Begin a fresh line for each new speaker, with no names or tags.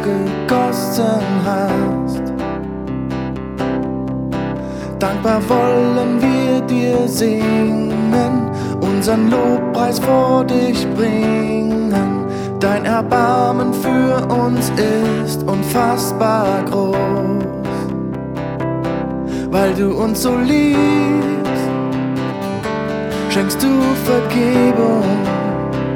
ausgegossen hast. Dankbar wollen wir dir singen, unseren Lobpreis vor dich bringen. Dein Erbarmen für uns ist unfassbar groß. Weil du uns so liebst, schenkst du Vergebung.